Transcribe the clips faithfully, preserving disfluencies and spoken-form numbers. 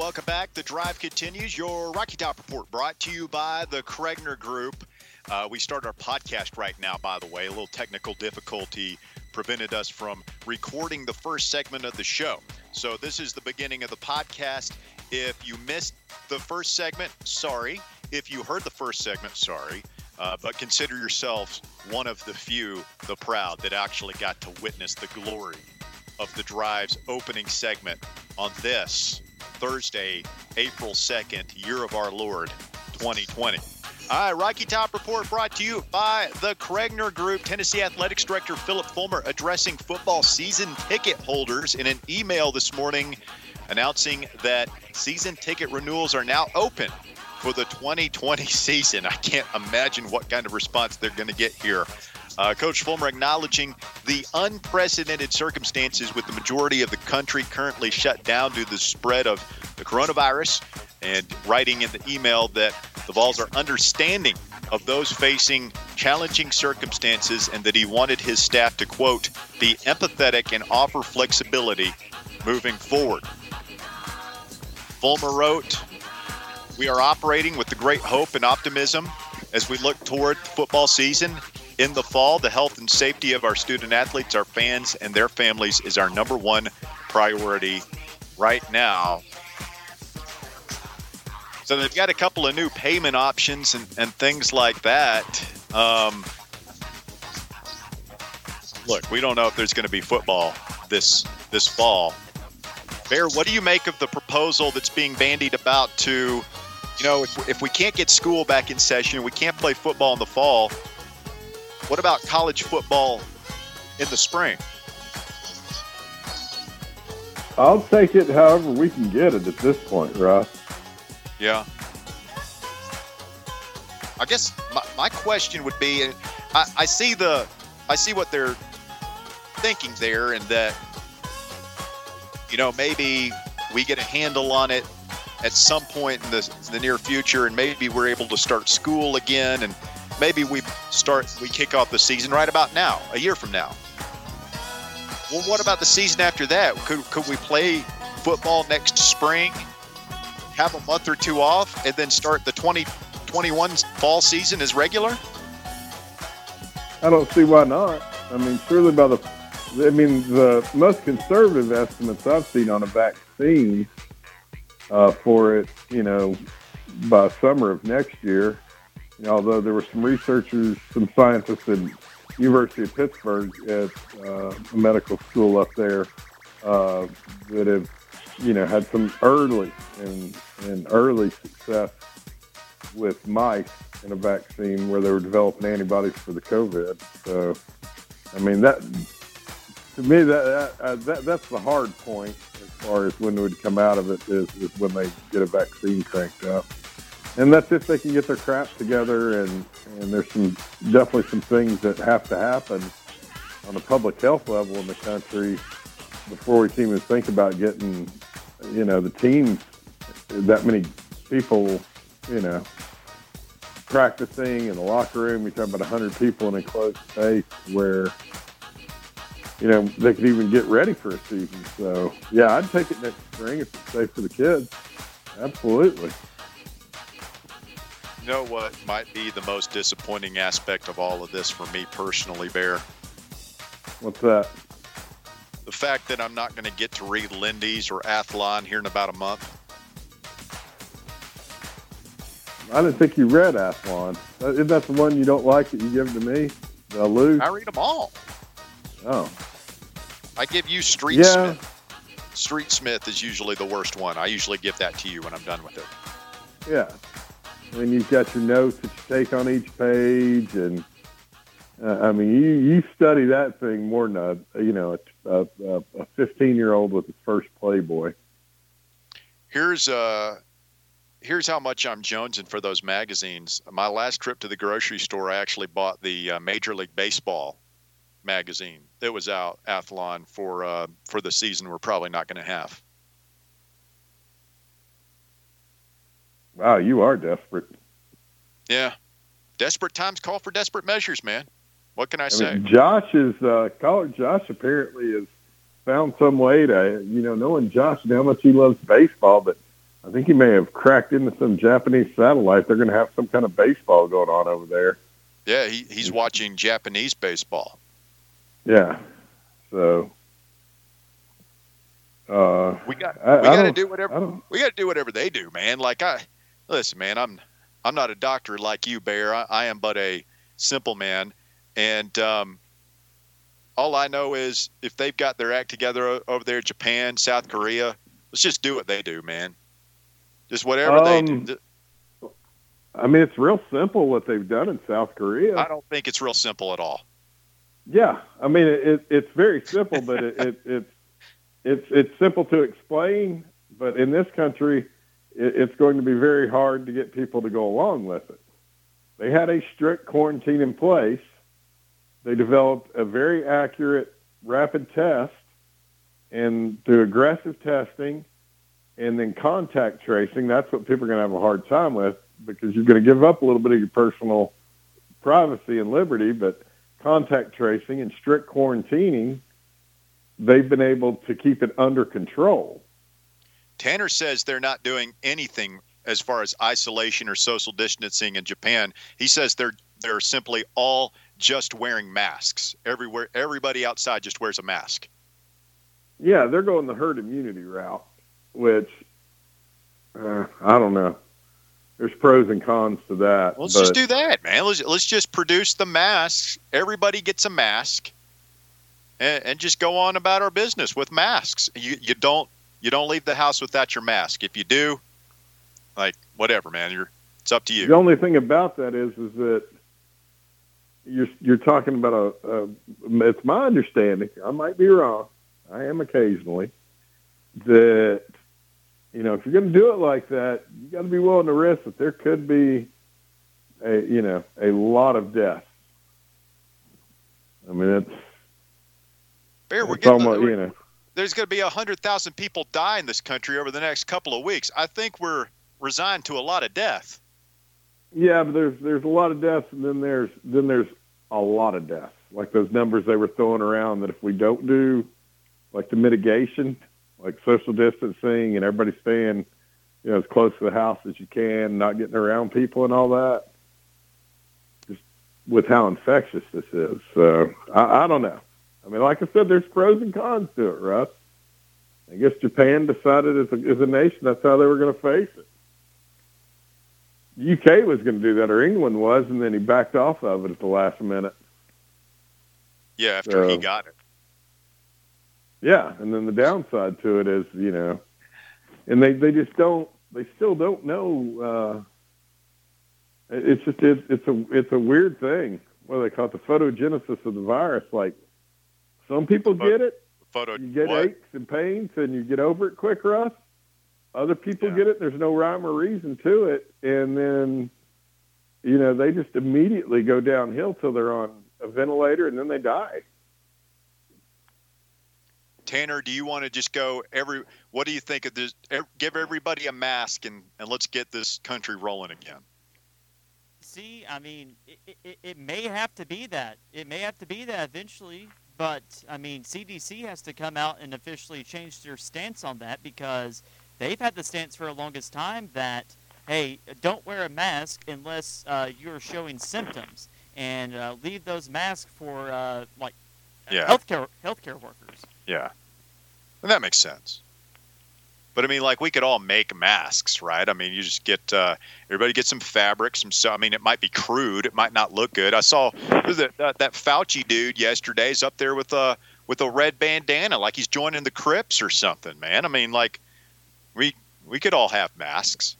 welcome back. The drive continues. Your Rocky Top Report brought to you by the Kregner Group. Uh, we start our podcast right now, by the way. A little technical difficulty prevented us from recording the first segment of the show. So this is the beginning of the podcast. If you missed the first segment, sorry. If you heard the first segment, sorry. Uh, but consider yourselves one of the few, the proud, that actually got to witness the glory of the drive's opening segment on this Thursday, April second, year of our Lord, twenty twenty. All right, Rocky Top Report brought to you by the Kregner Group. Tennessee Athletics Director Philip Fulmer addressing football season ticket holders in an email this morning announcing that season ticket renewals are now open for the twenty twenty season. I can't imagine what kind of response they're going to get here. Uh, Coach Fulmer acknowledging the unprecedented circumstances with the majority of the country currently shut down due to the spread of the coronavirus, and writing in the email that the Vols are understanding of those facing challenging circumstances and that he wanted his staff to, quote, be empathetic and offer flexibility moving forward. Fulmer wrote, "We are operating with the great hope and optimism as we look toward the football season. In the fall, the health and safety of our student athletes, our fans, and their families is our number one priority right now." So they've got a couple of new payment options and, and things like that. Um, look, we don't know if there's going to be football this this fall. Bear, what do you make of the proposal that's being bandied about to, you know, if, if we can't get school back in session, we can't play football in the fall, what about college football in the spring? I'll take it however we can get it at this point, Russ. Yeah. I guess my, my question would be, I, I see the, I see what they're thinking there, and that, you know, maybe we get a handle on it at some point in the, in the near future, and maybe we're able to start school again, and maybe we start, we kick off the season right about now, a year from now. Well, what about the season after that? Could could we play football next spring, have a month or two off, and then start the twenty twenty-one fall season as regular? I don't see why not. I mean, surely by the, I mean, the most conservative estimates I've seen on a vaccine uh, for it, you know, by summer of next year, although there were some researchers, some scientists at University of Pittsburgh at uh, a medical school up there uh, that have, you know, had some early and, and early success with mice in a vaccine where they were developing antibodies for the COVID. So, I mean, that to me, that, that, uh, that that's the hard point as far as when it would come out of it is, is when they get a vaccine cranked up. And that's if they can get their crap together, and, and there's some definitely some things that have to happen on a public health level in the country before we can even think about getting, you know, the teams, that many people, you know, practicing in the locker room. You're talking about one hundred people in a enclosed space where, you know, they could even get ready for a season. So, yeah, I'd take it next spring if it's safe for the kids. Absolutely. You know what might be the most disappointing aspect of all of this for me personally, Bear? What's that? The fact that I'm not going to get to read Lindy's or Athlon here in about a month. I didn't think you read Athlon. Isn't that the one you don't like that you give to me? The Lou? I read them all. Oh. I give you Street yeah. Smith. Street Smith is usually the worst one. I usually give that to you when I'm done with it. Yeah. And you've got your notes that you take on each page, and uh, I mean, you, you study that thing more than a, you know, a, a, a fifteen-year-old with his first Playboy. Here's uh, here's how much I'm jonesing for those magazines. My last trip to the grocery store, I actually bought the uh, Major League Baseball magazine that was out, Athlon, for uh, for the season we're probably not going to have. Wow, you are desperate. Yeah. Desperate times call for desperate measures, man. What can I, I say? Mean, Josh is, uh, caller Josh apparently has found some way to, you know, knowing Josh and how much he loves baseball, but I think he may have cracked into some Japanese satellite. They're going to have some kind of baseball going on over there. Yeah, he, he's watching Japanese baseball. Yeah, so uh, we got I, we I got to do whatever I we got to do whatever they do, man. Like I listen, man. I'm I'm not a doctor like you, Bear. I, I am but a simple man, and um, all I know is if they've got their act together over there, Japan, South Korea, let's just do what they do, man. Just whatever um, they do. I mean, it's real simple what they've done in South Korea. I don't think it's real simple at all. Yeah, I mean, it, it's very simple, but it, it, it's it's it's simple to explain. But in this country, it, it's going to be very hard to get people to go along with it. They had a strict quarantine in place. They developed a very accurate rapid test, and through aggressive testing and then contact tracing, that's what people are going to have a hard time with, because you're going to give up a little bit of your personal privacy and liberty. But contact tracing and strict quarantining, they've been able to keep it under control. Tanner says they're not doing anything as far as isolation or social distancing in Japan. He says they're they're simply all just wearing masks everywhere. Everybody outside just wears a mask. Yeah, they're going the herd immunity route, which uh, I don't know. There's pros and cons to that. Well, let's but, just do that, man. Let's let's just produce the masks. Everybody gets a mask, and, and just go on about our business with masks. You you don't you don't leave the house without your mask. If you do, like whatever, man, you're it's up to you. The only thing about that is is that you're you're talking about a, a. It's my understanding. I might be wrong. I am occasionally that. You know, if you're going to do it like that, you got to be willing to risk that there could be a, you know, a lot of deaths. I mean, it's, Bear, we're it's getting, almost, we're, you know, there's going to be a hundred thousand people die in this country over the next couple of weeks. I think we're resigned to a lot of death. Yeah, but there's there's a lot of deaths, and then there's then there's a lot of deaths. Like those numbers they were throwing around that if we don't do like the mitigation, like social distancing and everybody staying, you know, as close to the house as you can, not getting around people and all that, just with how infectious this is. So I, I don't know. I mean, like I said, there's pros and cons to it, Russ. I guess Japan decided as a, as a nation that's how they were going to face it. The U K was going to do that, or England was, and then he backed off of it at the last minute. Yeah, after so, he got it. Yeah, and then the downside to it is, you know, and they, they just don't, they still don't know. Uh, it's just, it's, it's a, it's a weird thing. What do they call it? The photogenesis of the virus. Like some people photo, get it. Photo, you get what? aches and pains and you get over it quick, Russ. Other people yeah. get it. There's no rhyme or reason to it. And then, you know, they just immediately go downhill till they're on a ventilator and then they die. Tanner, do you want to just go every, what do you think of this? Give everybody a mask and, and let's get this country rolling again. See, I mean, it, it, it may have to be that. It may have to be that eventually. But, I mean, C D C has to come out and officially change their stance on that, because they've had the stance for the longest time that, hey, don't wear a mask unless uh, you're showing symptoms. And uh, leave those masks for, uh, like, yeah. healthcare healthcare workers. Yeah. And that makes sense. But I mean, like, we could all make masks, right? I mean, you just get, uh, everybody get some fabric, some stuff. I mean, it might be crude. It might not look good. I saw that, that, that Fauci dude yesterday is up there with a, with a red bandana, like he's joining the Crips or something, man. I mean, like, we, we could all have masks.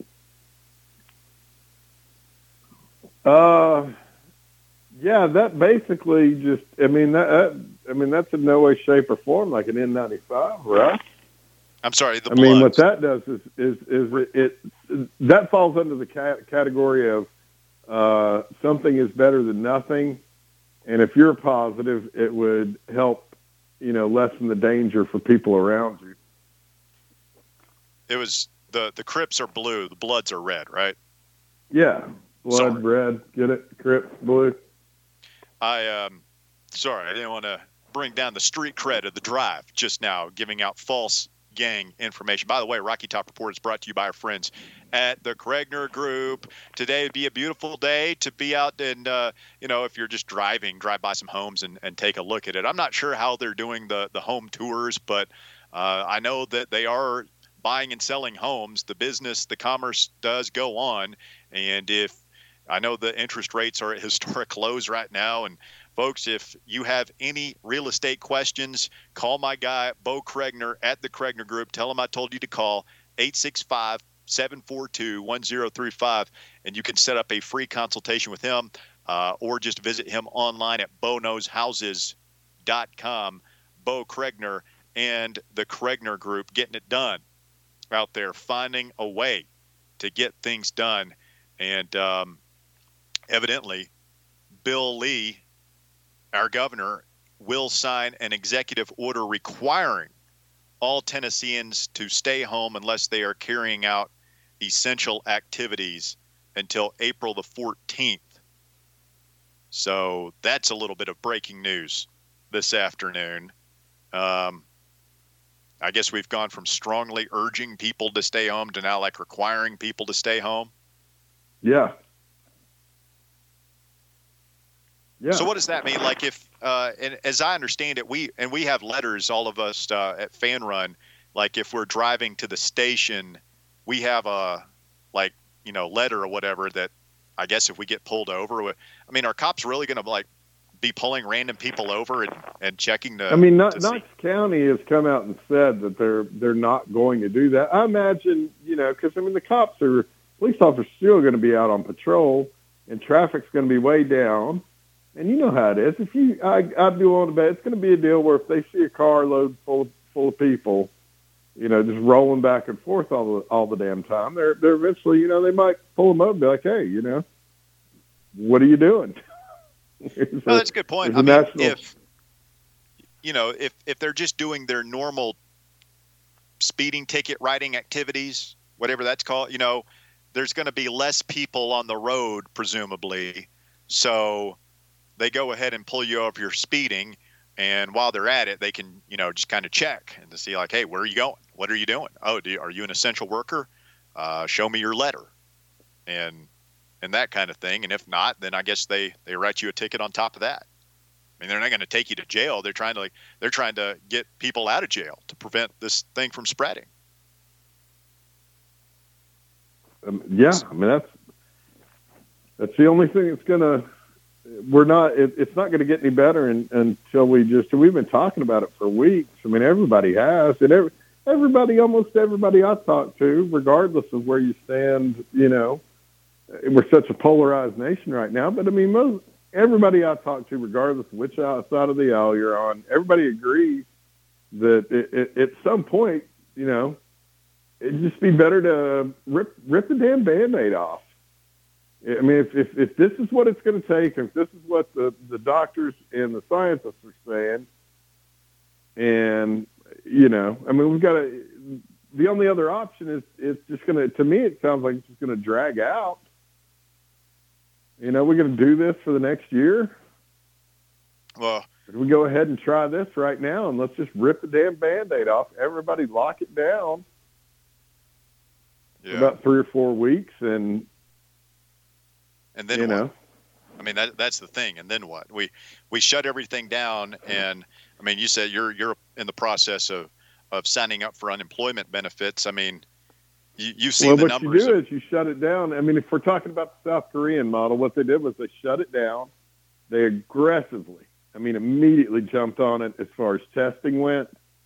Uh, yeah, that basically just, I mean, that, that I mean, that's in no way, shape, or form like an N ninety-five, right? I'm sorry, the I bloods. mean, what that does is is is it, it that falls under the cat- category of uh, something is better than nothing, and if you're positive, it would help, you know, lessen the danger for people around you. It was the the Crips are blue, the Bloods are red, right? Yeah, blood, sorry. red, get it? Crips, blue. I um, sorry, I didn't want to bring down the street cred of the Drive just now, giving out false gang information. By the way, Rocky Top Report is brought to you by our friends at the Kregner Group. Today would be a beautiful day to be out and, uh, you know, if you're just driving, drive by some homes and, and take a look at it. I'm not sure how they're doing the, the home tours, but uh, I know that they are buying and selling homes. The business, the commerce does go on. And if I know the interest rates are at historic lows right now, and folks, if you have any real estate questions, call my guy, Bo Kregner at the Kregner Group. Tell him I told you to call eight six five, seven four two, one zero three five, and you can set up a free consultation with him uh, or just visit him online at bo knows houses dot com. Bo Kregner and the Kregner Group getting it done out there, finding a way to get things done. And um, evidently, Bill Lee, our governor, will sign an executive order requiring all Tennesseans to stay home unless they are carrying out essential activities until April the fourteenth. So that's a little bit of breaking news this afternoon. Um, I guess we've gone from strongly urging people to stay home to now like requiring people to stay home. Yeah. Yeah. So what does that mean? Like if, uh, and as I understand it, we, and we have letters, all of us uh, at Fan Run, like if we're driving to the station, we have a, like, you know, letter or whatever that I guess if we get pulled over, I mean, are cops really going to like be pulling random people over and, and checking the, I mean, Knox see? County has come out and said that they're, they're not going to do that. I imagine, you know, cause I mean, the cops are, police officers still going to be out on patrol and traffic's going to be way down. And you know how it is. If you, I, I'd be willing to bet it's going to be a deal where if they see a car load full of, full of people, you know, just rolling back and forth all the all the damn time, they're they're eventually, you know, they might pull them up and be like, hey, you know, what are you doing? Well, a, that's a good point. I mean, national... if you know, if if they're just doing their normal speeding ticket writing activities, whatever that's called, you know, there's going to be less people on the road, presumably. So they go ahead and pull you over your speeding, and while they're at it, they can, you know, just kind of check and to see like, hey, where are you going? What are you doing? Oh, do you, are you an essential worker? Uh, show me your letter, and and that kind of thing. And if not, then I guess they they write you a ticket on top of that. I mean, they're not going to take you to jail. They're trying to like they're trying to get people out of jail to prevent this thing from spreading. Um, yeah, I mean that's that's the only thing that's going to. We're not. It, it's not going to get any better in, until we just. We've been talking about it for weeks. I mean, everybody has, and every, everybody, almost everybody I talk to, regardless of where you stand, you know, we're such a polarized nation right now. But I mean, most everybody I talk to, regardless of which side of the aisle you're on, everybody agrees that it, it, at some point, you know, it'd just be better to rip rip the damn Band-Aid off. I mean, if, if, if this is what it's going to take, if this is what the, the doctors and the scientists are saying, and, you know, I mean, we've got to, the only other option is it's just going to, to me, it sounds like it's just going to drag out. You know, we're going to do this for the next year. Well, if we go ahead and try this right now and let's just rip the damn Band-Aid off, everybody lock it down yeah. for about three or four weeks and, And then you what? know, I mean, that that's the thing. And then what? We we shut everything down. And I mean, you said you're you're in the process of, of signing up for unemployment benefits. I mean, you you see well, the what numbers. you do of, is you shut it down. I mean, if we're talking about the South Korean model, what they did was they shut it down. They aggressively, I mean, immediately jumped on it as far as testing went.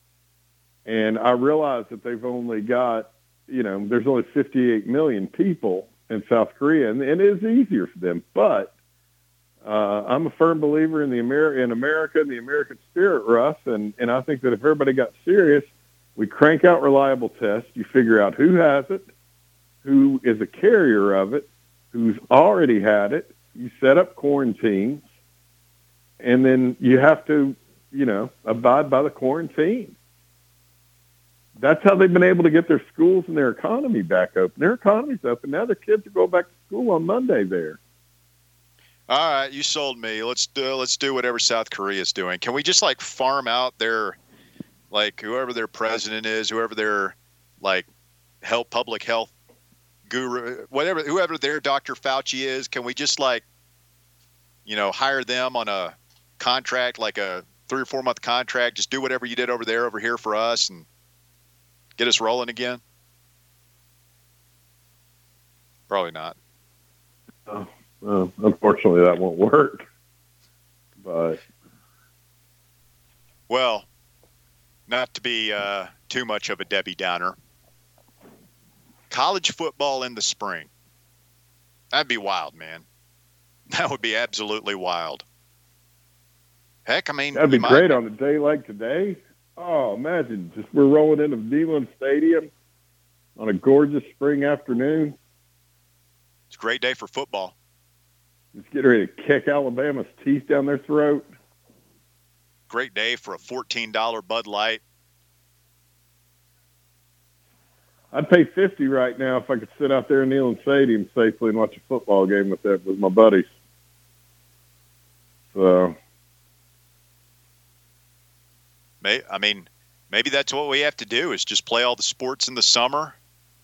And I realize that they've only got, you know, there's only fifty-eight million people in South Korea, and, and it is easier for them. But uh, I'm a firm believer in the Amer- in America and the American spirit, Russ, and, and I think that if everybody got serious, we crank out reliable tests. You figure out who has it, who is a carrier of it, who's already had it. You set up quarantines, and then you have to, you know, abide by the quarantine. That's how they've been able to get their schools and their economy back open. Their economy's open. Now their kids are going back to school on Monday there. All right, you sold me. Let's do let's do whatever South Korea is doing. Can we just like farm out their like whoever their president is, whoever their like health, public health guru, whatever, whoever their Doctor Fauci is, can we just like, you know, hire them on a contract, like a three or four month contract, just do whatever you did over there, over here for us and get us rolling again? Probably not. Oh, well, unfortunately, that won't work. But well, not to be uh, too much of a Debbie Downer, college football in the spring. That'd be wild, man. That would be absolutely wild. Heck, I mean, that'd be might... great on a day like today. Oh, imagine just we're rolling into Neyland Stadium on a gorgeous spring afternoon. It's a great day for football. Just get ready to kick Alabama's teeth down their throat. Great day for a fourteen dollar Bud Light. I'd pay fifty right now if I could sit out there in Neyland Stadium safely and watch a football game with that with my buddies. So, may I mean, maybe that's what we have to do is just play all the sports in the summer.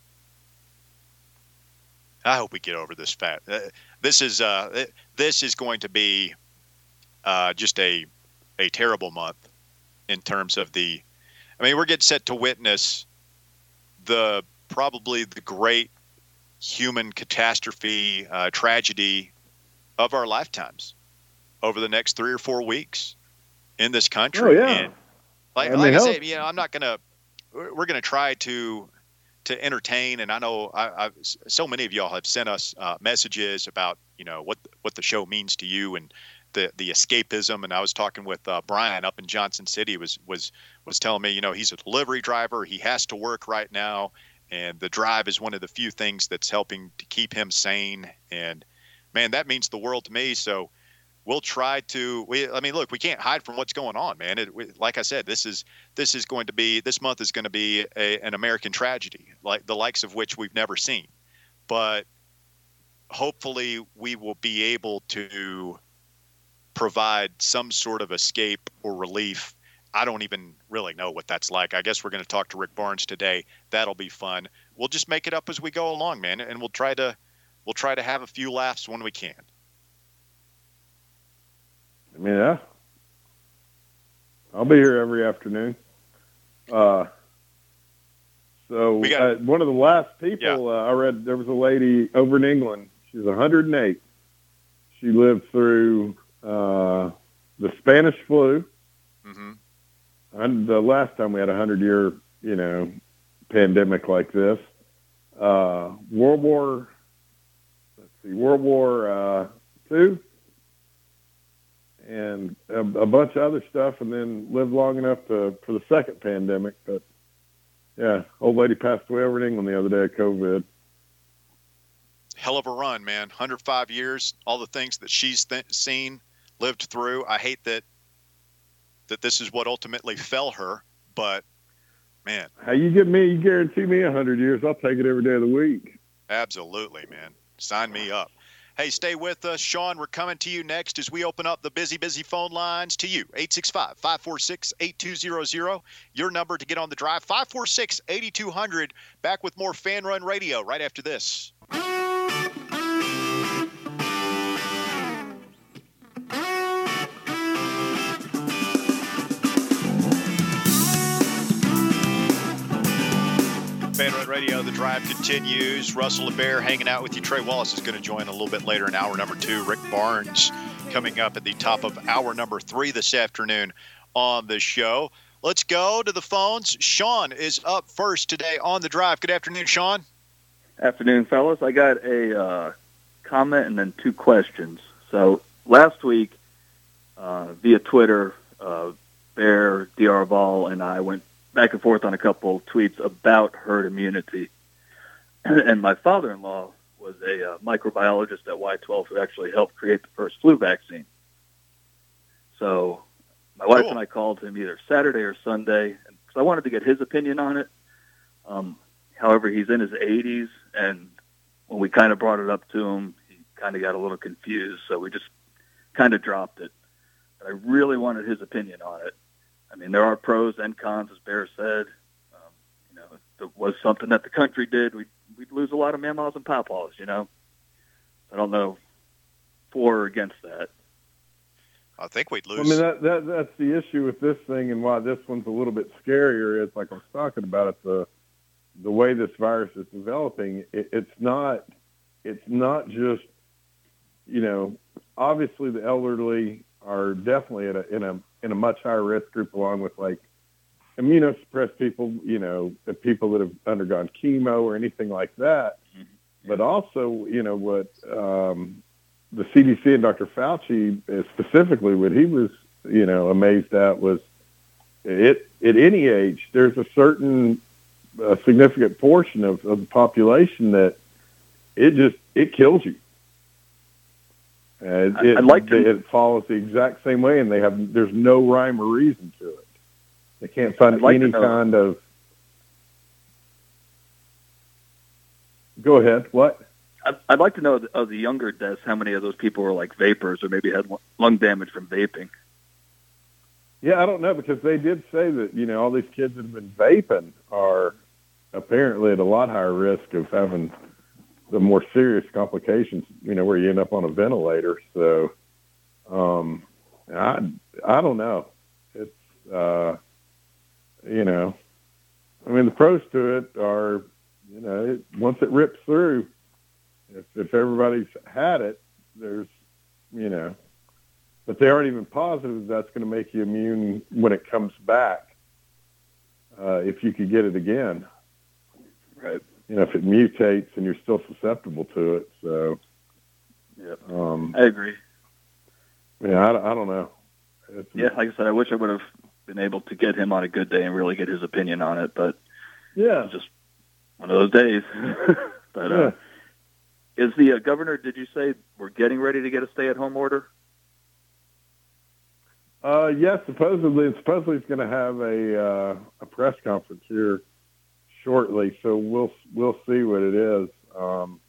I hope we get over this fat. Uh, this is uh, this is going to be uh, just a a terrible month in terms of the. I mean, we're getting set to witness the probably the great human catastrophe, uh, tragedy of our lifetimes over the next three or four weeks in this country. Oh, yeah. And like, I like mean, I said, you know, I'm not gonna. We're gonna try to. to entertain, and I know I, I've, so many of y'all have sent us uh, messages about, you know, what what the show means to you and the the escapism. And I was talking with uh, Brian up in Johnson City, was was was telling me, you know, he's a delivery driver, he has to work right now, and the drive is one of the few things that's helping to keep him sane. And man, that means the world to me. So we'll try to. We, I mean, look, we can't hide from what's going on, man. It, we, like I said, this is this is going to be this month is going to be a, an American tragedy, like the likes of which we've never seen. But hopefully, we will be able to provide some sort of escape or relief. I don't even really know what that's like. I guess we're going to talk to Rick Barnes today. That'll be fun. We'll just make it up as we go along, man, and we'll try to we'll try to have a few laughs when we can. I mean, yeah. I'll be here every afternoon. Uh, so we got, uh, one of the last people yeah. uh, I read, there was a lady over in England. She's one hundred eight. She lived through uh, the Spanish flu. Mm-hmm. And the last time we had a hundred-year, you know, pandemic like this. Uh, World War, let's see, World War uh, Two. And a, a bunch of other stuff, and then lived long enough to for the second pandemic. But yeah, old lady passed away over in England the other day of COVID. Hell of a run, man. one hundred five years, all the things that she's th- seen, lived through. I hate that that this is what ultimately fell her, but man. How you get me, you guarantee me one hundred years, I'll take it every day of the week. Absolutely, man. Sign me up. Hey, stay with us. Sean, we're coming to you next as we open up the busy, busy phone lines to you. eight six five, five four six, eight two zero zero. Your number to get on the drive, five four six, eight two zero zero. Back with more Fan Run Radio right after this. Fan Run Radio, the drive continues. Russell LeBear hanging out with you. Trey Wallace is going to join a little bit later in hour number two. Rick Barnes coming up at the top of hour number three this afternoon on the show. Let's go to the phones. Sean is up first today on the drive. Good afternoon, Sean. Afternoon, fellas. I got a uh, comment and then two questions. So last week, uh, via Twitter, uh, Bear, D R Vol, and I went back and forth on a couple tweets about herd immunity. And my father-in-law was a uh, microbiologist at Y twelve who actually helped create the first flu vaccine. So my wife Cool. and I called him either Saturday or Sunday because I wanted to get his opinion on it. Um, however, he's in his eighties, and when we kind of brought it up to him, he kind of got a little confused, so we just kind of dropped it. But I really wanted his opinion on it. I mean, there are pros and cons, as Bear said. Um, you know, if it was something that the country did, we'd, we'd lose a lot of mamaws and papaws, you know. I don't know for or against that. I think we'd lose. Well, I mean, that, that that's the issue with this thing, and why this one's a little bit scarier is, like I was talking about it, the the way this virus is developing. It, it's not it's not just, you know, obviously the elderly are definitely in a in a in a much higher risk group, along with like immunosuppressed people, you know, the people that have undergone chemo or anything like that. Mm-hmm. But also, you know, what um, the C D C and Doctor Fauci uh, specifically, what he was, you know, amazed at was it at any age, there's a certain uh, significant portion of, of the population that it just, it kills you. Uh, it, I'd like to... it follows the exact same way, and they have, there's no rhyme or reason to it. They can't find like any kind of, go ahead, what? I'd like to know of the younger deaths, how many of those people were like vapors or maybe had lung damage from vaping? Yeah, I don't know, because they did say that, you know, all these kids that have been vaping are apparently at a lot higher risk of having the more serious complications, you know, where you end up on a ventilator. So, um, I, I don't know. It's, uh, you know, I mean, the pros to it are, you know, it, once it rips through, if, if everybody's had it, there's, you know, but they aren't even positive that's going to make you immune when it comes back, uh, if you could get it again. Right. You know, if it mutates and you're still susceptible to it. So, yep. Um, I agree. Yeah, I, I don't know. It's, yeah, like I said, I wish I would have been able to get him on a good day and really get his opinion on it, but yeah, it's just one of those days. But uh, yeah. Is the uh, governor, did you say we're getting ready to get a stay-at-home order? Uh, yes, supposedly, supposedly he's going to have a uh, a press conference here shortly, so we'll we'll see what it is. Um,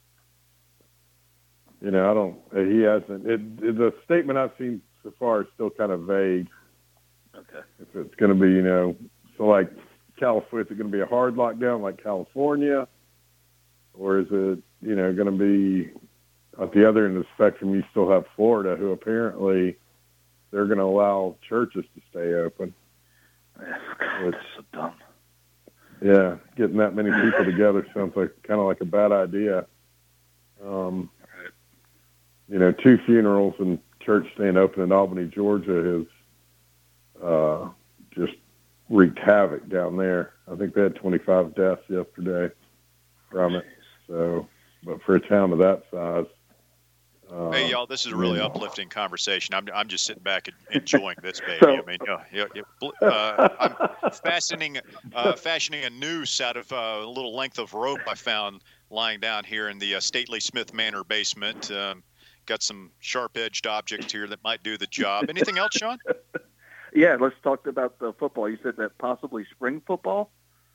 you know, I don't. He hasn't. It, it, the statement I've seen so far is still kind of vague. Okay. If it's going to be, you know, so like California, is it going to be a hard lockdown like California, or is it, you know, going to be at the other end of the spectrum? You still have Florida, who apparently they're going to allow churches to stay open. God, that's so dumb. Yeah, getting that many people together sounds like kind of like a bad idea. Um, right. You know, two funerals and church staying open in Albany, Georgia, has uh, just wreaked havoc down there. I think they had twenty-five deaths yesterday from it. So, but for a town of that size. Uh, hey, y'all, this is a really uplifting conversation. I'm I'm just sitting back and enjoying this, baby. So, I mean, you know, you know, uh, I'm fastening, uh, fashioning a noose out of uh, a little length of rope I found lying down here in the uh, Stately Smith Manor basement. Um, got some sharp-edged objects here that might do the job. Anything else, Sean? Yeah, let's talk about the football. You said that possibly spring football?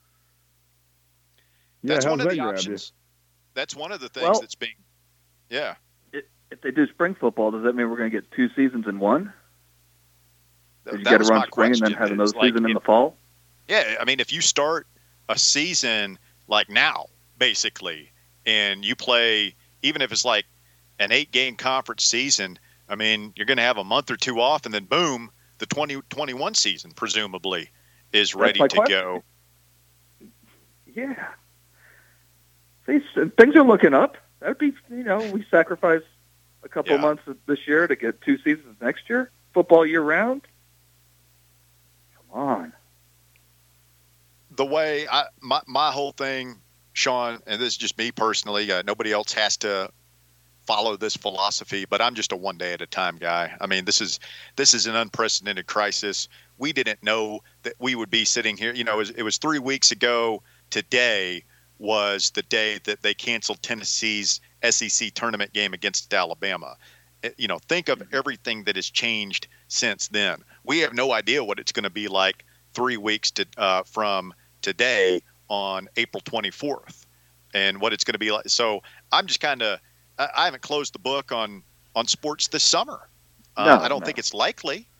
Yeah, That's how's one of that the grab options. you? That's one of the things Well, that's being, yeah. If they do spring football, does that mean we're going to get two seasons in one? Did you That get to was run my spring and question. then have another It's like season in if- the fall? Yeah, I mean, if you start a season like now, basically, and you play, even if it's like an eight-game conference season, I mean, you're going to have a month or two off, and then boom, the twenty twenty-one season, presumably, is ready my to question. go. Yeah. See, things are looking up. That would be, you know, we sacrifice a couple Yeah. of months this year to get two seasons next year. Football year round. Come on. The way I my my whole thing, Sean, and this is just me personally. Uh, nobody else has to follow this philosophy, but I'm just a one day at a time guy. I mean, this is this is an unprecedented crisis. We didn't know that we would be sitting here. You know, it was, it was three weeks ago. Today was the day that they canceled Tennessee's S E C tournament game against Alabama. You know, think of everything that has changed since then. We have no idea what it's going to be like three weeks to uh, from today on April twenty-fourth, and what it's going to be like. So I'm just kind of, I haven't closed the book on on sports this summer. Uh, No, I don't no. think it's likely.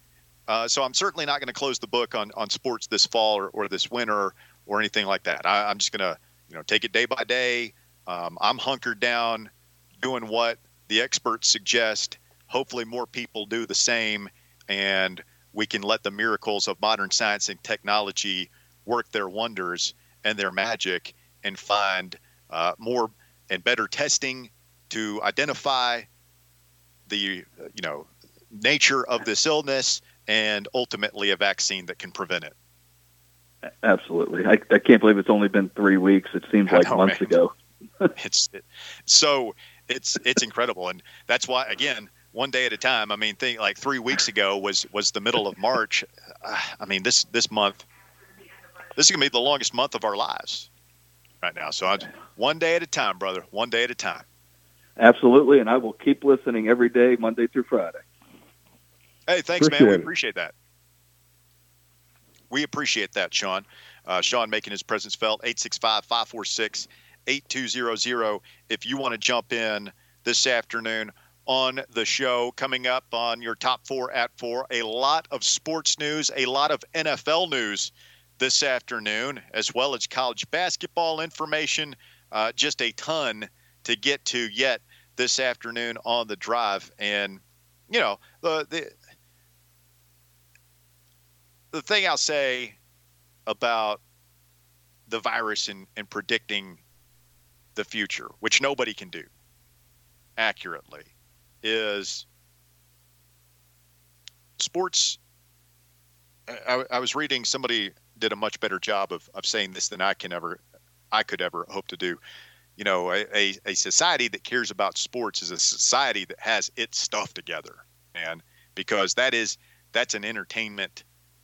Uh, so I'm certainly not going to close the book on, on sports this fall or, or this winter or anything like that. I, I'm just going to, you know, take it day by day. Um, I'm hunkered down doing what the experts suggest. Hopefully more people do the same, and we can let the miracles of modern science and technology work their wonders and their magic and find uh, more and better testing to identify the, you know, nature of this illness and ultimately a vaccine that can prevent it. Absolutely. I, I can't believe it's only been three weeks. It seems like know, months man. ago. it's it, so it's it's incredible, and that's why, again, one day at a time. I mean, think like three weeks ago was was the middle of March. Uh, I mean, this this month, this is gonna be the longest month of our lives right now. So I, one day at a time, brother. One day at a time. Absolutely, and I will keep listening every day, Monday through Friday. Hey, thanks, Appreciate man. We it. appreciate that. We appreciate that, Sean. Uh, Sean making his presence felt. eight six five, five four six, eight two zero zero. If you want to jump in this afternoon on the show, coming up on your top four at four, a lot of sports news, a lot of N F L news this afternoon, as well as college basketball information. Uh, just a ton to get to yet this afternoon on the drive. And, you know, the the the thing I'll say about the virus and, and predicting the future, which nobody can do accurately, is sports. I, I was reading, somebody did a much better job of, of saying this than I can ever, I could ever hope to do. You know, a, a, a society that cares about sports is a society that has its stuff together, and because that is, that's an entertainment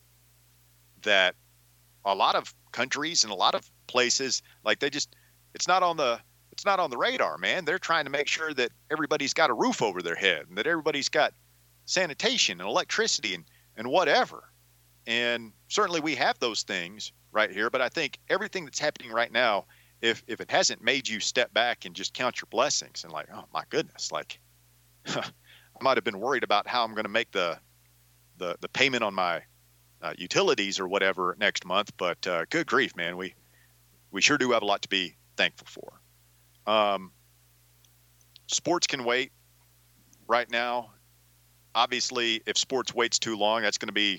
that a lot of countries and a lot of places, like, they just, it's not on the, it's not on the radar, man. They're trying to make sure that everybody's got a roof over their head and that everybody's got sanitation and electricity and, and whatever. And certainly we have those things right here, but I think everything that's happening right now, if, if it hasn't made you step back and just count your blessings and like, oh my goodness, like I might've been worried about how I'm going to make the, the, the payment on my uh, utilities or whatever next month, but uh, good grief, man. We, we sure do have a lot to be thankful for. Um, sports can wait right now. Obviously, if sports waits too long, that's going to be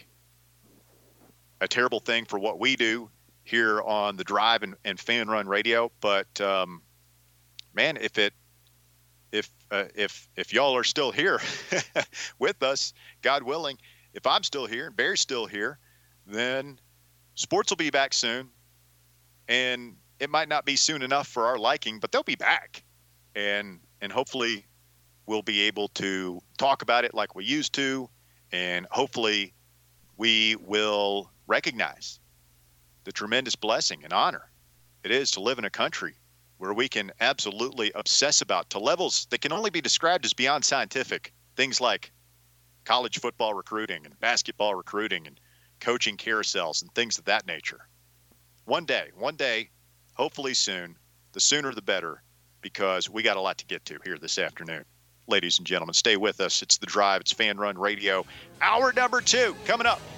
a terrible thing for what we do here on the Drive and, and Fan Run Radio. But um, man, if it, if uh, if if y'all are still here with us, God willing, if I'm still here and Bear's still here, then sports will be back soon, and it might not be soon enough for our liking, but they'll be back, and and hopefully we'll be able to talk about it like we used to, and hopefully we will recognize the tremendous blessing and honor it is to live in a country where we can absolutely obsess about, to levels that can only be described as beyond scientific, things like college football recruiting and basketball recruiting and coaching carousels and things of that nature. One day, one day, hopefully soon, the sooner the better, because we got a lot to get to here this afternoon. Ladies and gentlemen, stay with us. It's The Drive. It's Fan Run Radio. Hour number two coming up.